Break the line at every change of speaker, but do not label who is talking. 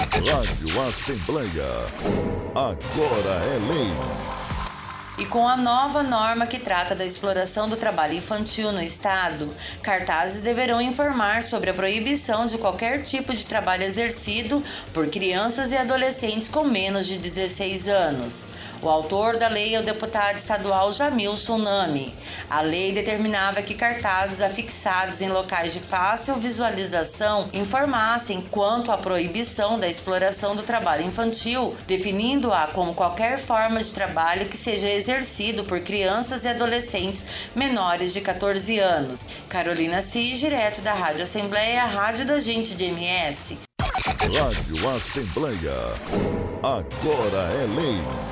Rádio Assembleia. Agora é lei.
E com a nova norma que trata da exploração do trabalho infantil no estado, cartazes deverão informar sobre a proibição de qualquer tipo de trabalho exercido por crianças e adolescentes com menos de 16 anos. O autor da lei é o deputado estadual Jamilson Nami. A lei determinava que cartazes afixados em locais de fácil visualização informassem quanto à proibição da exploração do trabalho infantil, definindo-a como qualquer forma de trabalho que seja exercido por crianças e adolescentes menores de 14 anos. Carolina Cis, direto da Rádio Assembleia, a rádio da gente de MS.
Rádio Assembleia. Agora é lei.